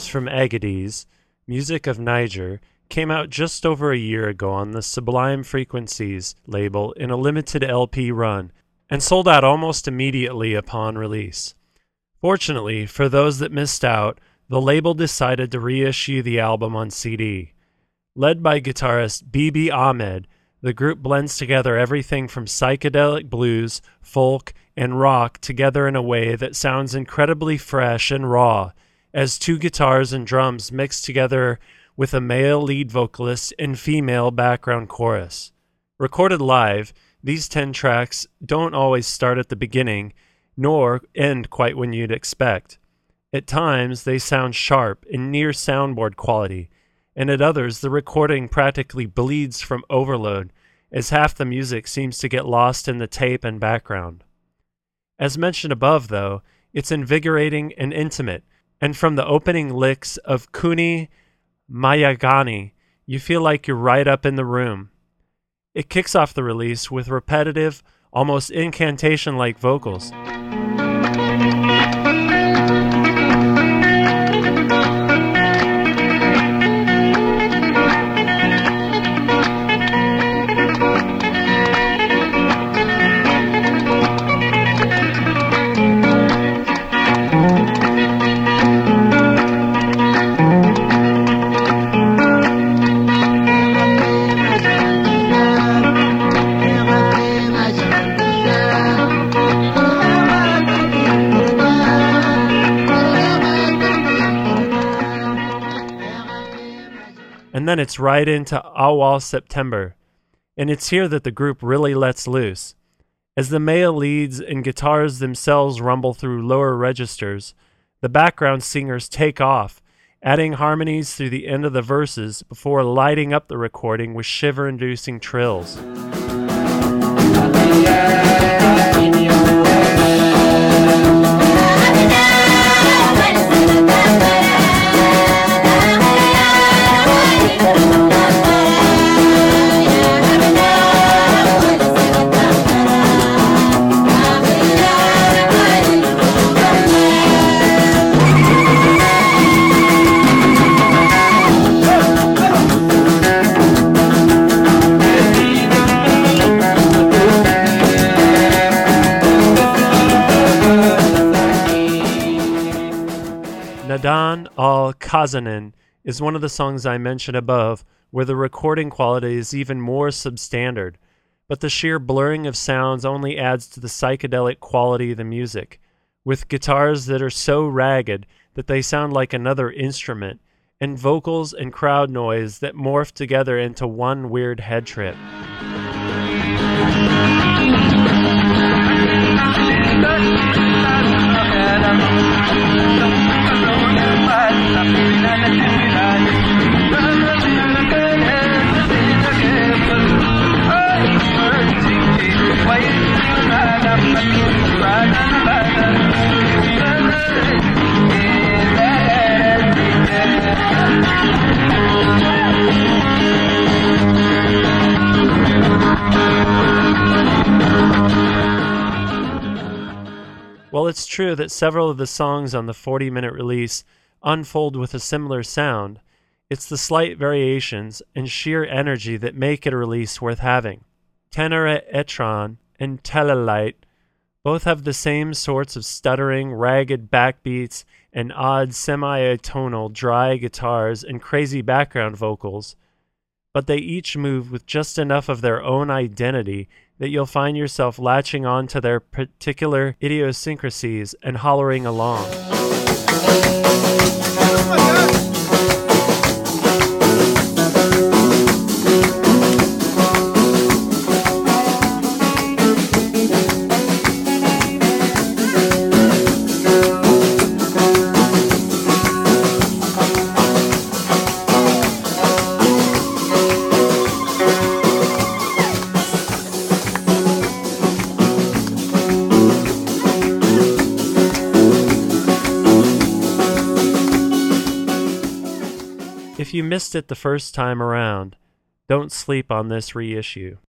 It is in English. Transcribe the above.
from Agades, Music of Niger, came out just over a year ago on the Sublime Frequencies label in a limited LP run, and sold out almost immediately upon release. Fortunately, for those that missed out, the label decided to reissue the album on CD. Led by guitarist Bibi Ahmed, the group blends together everything from psychedelic blues, folk, and rock together in a way that sounds incredibly fresh and raw, as two guitars and drums mix together with a male lead vocalist and female background chorus. Recorded live, these 10 tracks don't always start at the beginning, nor end quite when you'd expect. At times, they sound sharp and near soundboard quality, and at others, the recording practically bleeds from overload, as half the music seems to get lost in the tape and background. As mentioned above, though, it's invigorating and intimate, and from the opening licks of Kuni Mayagani, you feel like you're right up in the room. It kicks off the release with repetitive, almost incantation-like vocals. And then it's right into Awal September, and it's here that the group really lets loose. As the male leads and guitars themselves rumble through lower registers, the background singers take off, adding harmonies through the end of the verses before lighting up the recording with shiver-inducing trills. Nadan al-Kazanin is one of the songs I mentioned above, where the recording quality is even more substandard, but the sheer blurring of sounds only adds to the psychedelic quality of the music, with guitars that are so ragged that they sound like another instrument, and vocals and crowd noise that morph together into one weird head trip. While it's true that several of the songs on the 40-minute release unfold with a similar sound, it's the slight variations and sheer energy that make it a release worth having. Tenere Etron and Telelite both have the same sorts of stuttering, ragged backbeats and odd semi-atonal dry guitars and crazy background vocals, but they each move with just enough of their own identity that you'll find yourself latching on to their particular idiosyncrasies and hollering along. If you missed it the first time around, don't sleep on this reissue.